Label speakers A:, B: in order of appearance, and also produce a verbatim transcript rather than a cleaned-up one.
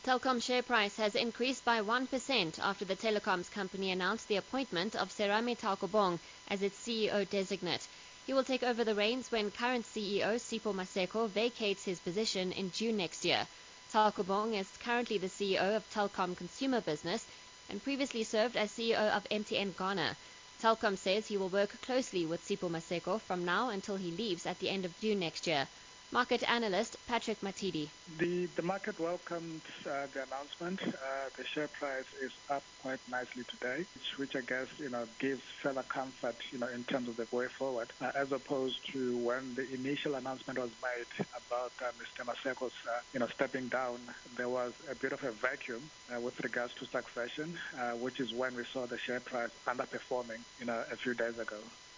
A: Telkom share price has increased by one percent after the telecoms company announced the appointment of Serame Taukobong as its C E O designate. He will take over the reins when current C E O Sipho Maseko vacates his position in June next year. Taukobong is currently the C E O of Telkom Consumer Business and previously served as C E O of M T N Ghana. Telkom says he will work closely with Sipho Maseko from now until he leaves at the end of June next year. Market analyst Patrick Matidi.
B: The, the market welcomed uh, the announcement. Uh, the share price is up quite nicely today, which, which I guess you know gives further comfort you know in terms of the way forward, uh, as opposed to when the initial announcement was made about uh, Mister Maseko's uh, you know stepping down. There was a bit of a vacuum uh, with regards to succession, uh, which is when we saw the share price underperforming you know a few days ago.